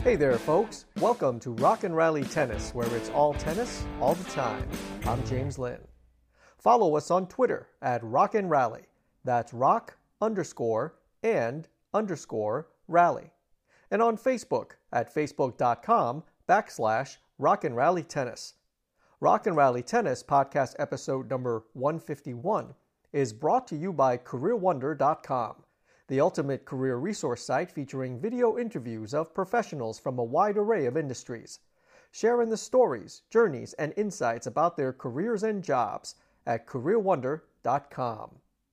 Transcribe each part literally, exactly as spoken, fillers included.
Hey there, folks. Welcome to Rock and Rally Tennis, where it's all tennis, all the time. I'm James Lynn. Follow us on Twitter at Rock and Rally. That's rock underscore and underscore rally. And on Facebook at facebook.com backslash Rock and Rally Tennis. Rock and Rally Tennis podcast episode number one fifty-one is brought to you by career wonder dot com, the ultimate career resource site featuring video interviews of professionals from a wide array of industries, sharing the stories, journeys, and insights about their careers and jobs at career wonder dot com.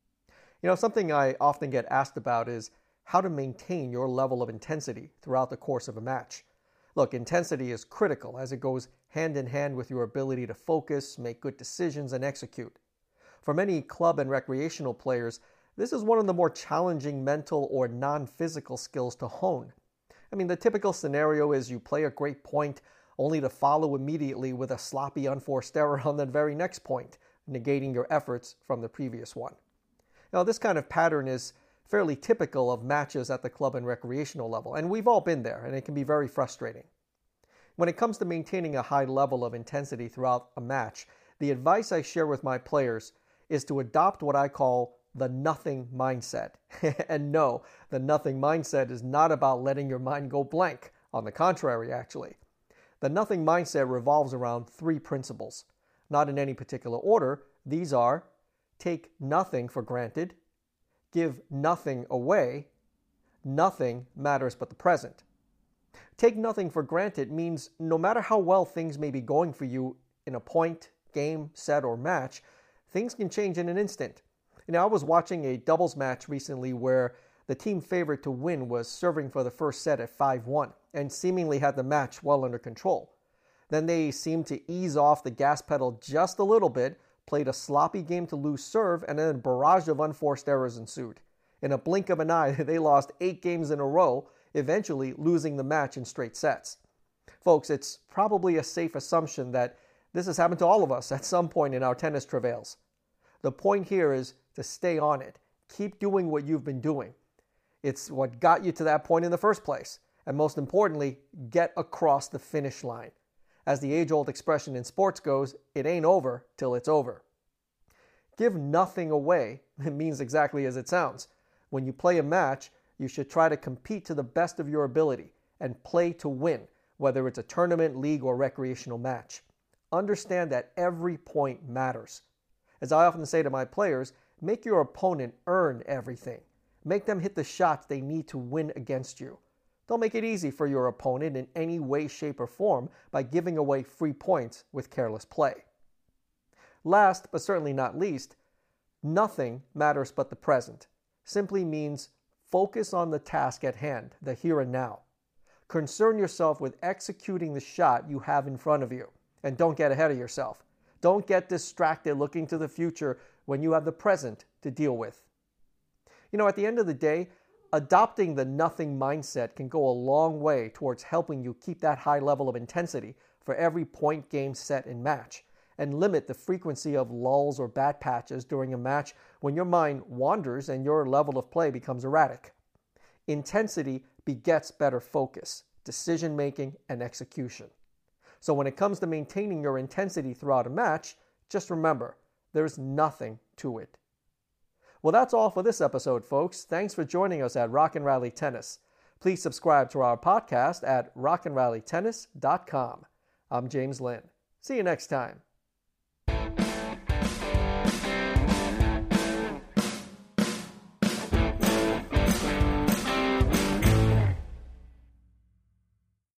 You know, something I often get asked about is how to maintain your level of intensity throughout the course of a match. Look, intensity is critical as it goes hand in hand with your ability to focus, make good decisions, and execute. For many club and recreational players, this is one of the more challenging mental or non-physical skills to hone. I mean, the typical scenario is you play a great point only to follow immediately with a sloppy unforced error on the very next point, negating your efforts from the previous one. Now, this kind of pattern is fairly typical of matches at the club and recreational level, and we've all been there, and it can be very frustrating. When it comes to maintaining a high level of intensity throughout a match, the advice I share with my players is to adopt what I call the nothing mindset. And no, the nothing mindset is not about letting your mind go blank. On the contrary, actually. The nothing mindset revolves around three principles. Not in any particular order. These are: take nothing for granted, give nothing away, nothing matters but the present. Take nothing for granted means no matter how well things may be going for you in a point, game, set, or match, things can change in an instant. You know, I was watching a doubles match recently where the team favorite to win was serving for the first set at five one and seemingly had the match well under control. Then they seemed to ease off the gas pedal just a little bit, played a sloppy game to lose serve, and then a barrage of unforced errors ensued. In a blink of an eye, they lost eight games in a row, eventually losing the match in straight sets. Folks, it's probably a safe assumption that this has happened to all of us at some point in our tennis travails. The point here is to stay on it. Keep doing what you've been doing. It's what got you to that point in the first place. And most importantly, get across the finish line. As the age-old expression in sports goes, it ain't over till it's over. Give nothing away. It means exactly as it sounds. When you play a match, you should try to compete to the best of your ability and play to win, whether it's a tournament, league, or recreational match. Understand that every point matters. As I often say to my players, make your opponent earn everything. Make them hit the shots they need to win against you. Don't make it easy for your opponent in any way, shape, or form by giving away free points with careless play. Last, but certainly not least, nothing matters but the present. Simply means focus on the task at hand, the here and now. Concern yourself with executing the shot you have in front of you. And don't get ahead of yourself. Don't get distracted looking to the future when you have the present to deal with. You know, at the end of the day, adopting the nothing mindset can go a long way towards helping you keep that high level of intensity for every point, game, set, and match, and limit the frequency of lulls or bad patches during a match when your mind wanders and your level of play becomes erratic. Intensity begets better focus, decision-making, and execution. So when it comes to maintaining your intensity throughout a match, just remember, there's nothing to it. Well, that's all for this episode, folks. Thanks for joining us at Rock and Rally Tennis. Please subscribe to our podcast at rock and rally tennis dot com. I'm James Lynn. See you next time.